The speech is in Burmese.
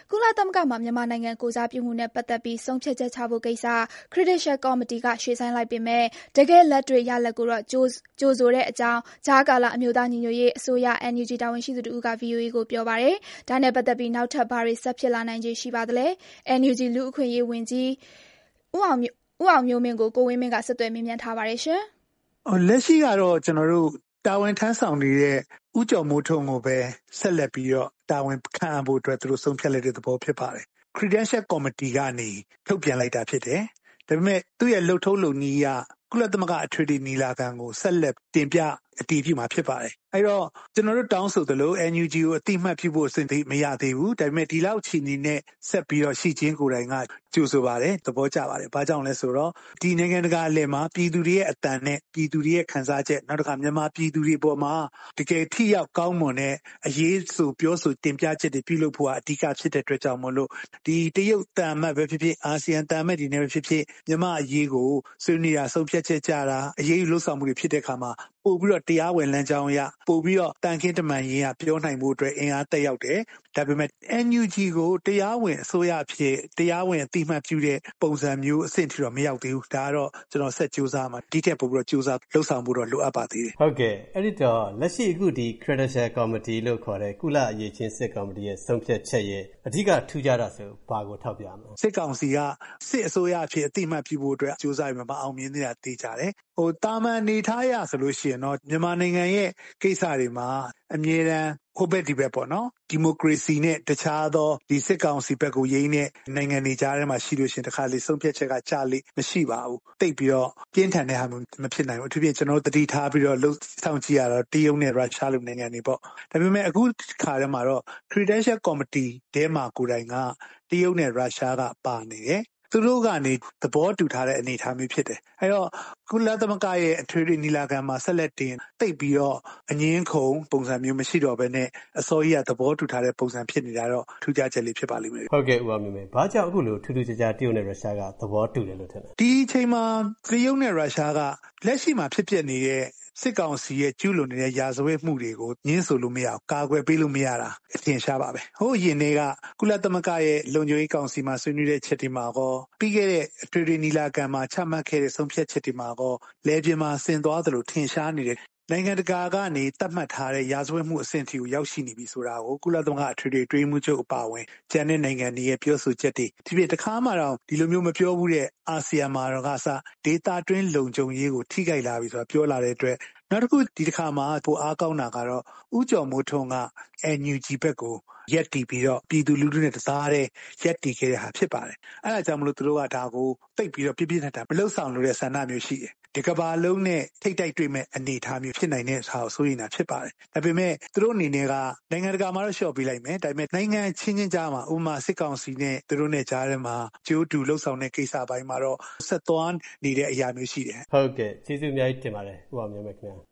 ကုလသမဂ္ဂမှာမြန်မာနိုင်ငံကိုယ်စားပြုမှုနဲ့ပတ်သက်ပြီးဆုံးဖြတ်ချက်ချဖို့ကိစ္စ Credential Committee ကရွှေ့ဆိုင်းလိုက်ပေမဲ့ တကယ့်လက်တွေ့ရလဒ်ကိုတော့ကြိုဆိုတဲ့အကြောင်း ကြားကာလအမျိုးသားညီညွတ်ရေးအစိုးရ NUG တာဝန်ရှိသူတဦးက VOA ကိုပြောပါတယ်။ ဒါနဲ့ပတ်သက်ပြီးနောက်ထပ်ဘာတွေဆက်ဖြစ်လာနိုင်ခြေရှိပါသလဲ။ NUG လူ့အခွင့်အရေးဝန်ကြီးဦးအောင်မျိုးမင်းကို ကိုဝင်းမင်းကဆက်သွယ်မေးမြန်းထားပါတယ်။လက်ရှိကတော့ကျွန်တော်တို့တာဝန်ထမ်းဆောင်နေတဲ့ဦးကျော်မိုးထွန်းကိုပဲဆက်လက်ပြီးတော့တာဝန်ခန့်အပ်ဖို့အတွက်သူတို့ဆုံးဖြတ်လိုက်တဲ့သဘောဖြစ်ပါတယ်။ Credential Committee ကနေထုတ်ပြန်လိုက်တာဖြစ်တယ်။ဒါပေမဲ့သူ့ရဲ့လှုပ်ထုံးလုပ်နည်းအရကုလသမဂ္ဂအထွေထွေညီလာခံကိုဆက်လက်တင်ပြအတည်ပြုမှာဖြစ်ပါတယ်။အဲ့တော့ကျွန်တော်တို့တောင်းဆိုသလို NUG ကိုအတိအမှတ်ပြုဖို့အဆင့်မရသေးဘူး။ဒါပေမဲ့ဒီလောက်ချီနေနဲ့ဆက်ပြီးတော့ရှိချင်းကိုယ်တိုင်ကကြိုဆိုပါတယ်သဘောကျပါတယ်။ဘာကြောင့်လဲဆိုတော့ဒီနိုင်ငံတကာအလယ်မှာပြည်သူတွေရဲ့အတန်နဲ့ပြည်သူတွေရဲ့ခံစားချက်နောက်တစ်ခါမြန်မာပြည်သူတွေပေါ်မှာတကယ်ထိရောက်ကောင်းမွန်တဲ့အရေးဆိုပြောဆိုတင်ပြချက်တွေပြုလုပ်ဖို့အဓိကဖြစ်တဲ့အတွက်ကြောင့်မို့လို့ဒီတရုတ်တန်မှတ်ပဲဖြစ်ဖြစ်အာဆီယံတန်မှတ်ဒီနဲ့ပဲဖြစ်ဖြစ်မြန်မာအရေးကိုဆွေးနွေးတာဆုံးဖြတ်ချက်ကြတာအရေးလှုပ်ဆောင်မှုတွေဖြစ်တဲ့အခါမှာပို့ပြီးတော့တရားဝင်လမ်းကြောင်းအရပို့ပြီးတော့တန်ခင်းတမန်ရေးရပြောနိုင်မှုအတွက်အင်အားတက်ရောက်တယ်။ဒါပေမဲ့ NUG ကိုတရားဝင်အစိုးရဖြစ်တရားဝင်အတိအမှတ်ပြုတဲ့ပုံစံမျိုးအဆင့်ထိတော့မရောက်သေးဘူး။ဒါကတော့ကျွန်တော်ဆက်ကြိုးစားမှာဒီထက်ပို့ပြီးတော့ကြိုးစားလှုပ်ဆောင်ဖို့တော့လိုအပ်ပါသေးတယ်။ဟုတ်ကဲ့အဲ့ဒီတော့လက်ရှိအခုဒီ Credential Committee လို့ခေါ်တဲ့ကုလအရေးချင်းစစ်ကော်မတီရဲ့ဆုံးဖြတ်ချက်ရဲ့အဓိကထူးခြားတာဆိုဘာကိုထောက်ပြမလဲ။စစ်ကောင်စီကစစ်အစိုးရဖြစ်အတိအမှတ်ပြုဖို့အတွက်ကြိုးစားပြီးမှအောင်မြင်နေတာသိကြတယ်။တာမန်နေထားရဆိုလို့ရှိရင်တော့မြန်မာနိုင်ငံရဲ့ကိစ္စတွေမှာအမြဲတမ်းဟိုဘက်ဒီဘက်ပေါ့နော်ဒီမိုကရေစီနဲ့တခြားသောဒီစစ်ကောင်စီဘက်ကိုယိမ်းတဲ့နိုင်ငံတွေကြားထဲမှာရှိလို့ရှိရင်တခါလေဆုံးဖြတ်ချက်ကကြာလေမရှိပါဘူးတိတ်ပြီးတော့ပြင်းထန်တဲ့ဟာမျိုးမဖြစ်နိုင်ဘူးအထူးဖြင့်ကျွန်တော်တို့တတိထားပြီးတော့လှုပ်ဆောင်ကြည့်ရတော့တရုတ်နဲ့ရုရှားလိုနိုင်ငံတွေပေါ့ဒါပေမဲ့အခုခါထဲမှာတော့ Credential Committee တဲမှာကိုယ်တိုင်ကတရုတ်နဲ့ရုရှားကပါနေတယ်သူတို့ကနေသဘောတူထားတဲ့အနေအထားမျိုးဖြစ်တယ်။အဲတော့ကုလသမဂ္ဂရဲ့အထွေထွေညီလာခံမှာဆက်လက်တင်တိတ်ပြီးတော့အငင်းခုန်ပုံစံမျိုးမရှိတော့ဘဲနဲ့အစိုးရသဘောတူထားတဲ့ပုံစံဖြစ်နေတာတော့ထူးခြားချက်လေးဖြစ်ပါလိမ့်မယ်။ဟုတ်ကဲ့ဦးအောင်မြင့်။ဘာကြောင့်အခုလိုထူးထူးခြားခြားတရုတ်နဲ့ရုရှားကသဘောတူတယ်လို့ထင်လဲ။ဒီအချိန်မှာတရုတ်နဲ့ရုရှားကလက်ရှိမှာဖြစ်ပျက်နေတဲ့စစ်ကောင်စီရဲ့ကျူးလွန်နေတဲ့ရာဇဝတ်မှုတွေကိုညှင်းဆိုလို့မရအောင်ကာကွယ်ပေးလို့မရတာအထင်ရှားပါပဲ။ဟိုရင်တွေကကုလသမဂ္ဂရဲ့လုံခြုံရေးကောင်စီမှာဆွေးနွေးတဲ့ချက်တွေမှာကောပြီးခဲ့တဲ့အထွေထွေညီလာခံမှာချမှတ်ခဲ့တဲ့ဆုံးဖြတ်ချက်တွေမှာကောလဲပြင်းမှာဆင်သွားသလိုထင်ရှားနေတဲ့နိုင်ငံတကာကနေသတ်မှတ်ထားတဲ့ရာဇဝတ်မှုအဆင့်ထိကိုရောက်ရှိနေပြီဆိုတာကိုကုလသမဂ္ဂအထွေထွေအတွင်းမှုချုပ်အပါအဝင်ကျန်တဲ့နိုင်ငံတွေရဲ့ပြောဆိုချက်တွေဒီပြတခါမှတော့ဒီလိုမျိုးမပြောဘူးတဲ့အာဆီယံမှာတော့ကစဒေတာတွင်းလုံခြုံရေးကိုထိခိုက်လာပြီဆိုတာပြောလာတဲ့အတွက်နောက်တစ်ခုဒီတစ်ခါမှာပိုအားကောင်းတာကတော့ဦးကျော်မိုးထွန်းက NUG ဘက်ကိုရက်တီပြီးတော့ပြည်သူလူထုနဲ့တသားတည်းရက်တီခဲ့တဲ့ဟာဖြစ်ပါတယ်။အဲဒါကြောင့်မလို့သူတို့ကဒါကိုတိတ်ပြီးတော့ပြပြထန်ထန်မလှုပ်ဆောင်လို့တဲ့ဆန္ဒမျိုးရှိတယ်။ဒီကဘာလုံးနဲ့ထိတ်တိုက်တွေ့မဲ့အနေအထားမျိုးဖြစ်နိုင်တဲ့ဟာကိုဆိုရင်တာဖြစ်ပါတယ်။ဒါပေမဲ့သူတို့အနေနဲ့ကနိုင်ငံတကာမှာတော့လျှော့ပေးလိုက်မယ်။ဒါပေမဲ့နိုင်ငံချင်းချင်းကြားမှာဥပမာစစ်ကောင်စီနဲ့သူတို့နဲ့ကြားထဲမှာကြိုးတူလှုပ်ဆောင်တဲ့ကိစ္စပိုင်းမှာတော့ဆက်သွားနေတဲ့အရာမျိုးရှိတယ်။ဟုတ်ကဲ့ကျေးဇူးအများကြီးတင်ပါတယ်ဦးအောင်မြင့်ခင်ဗျာ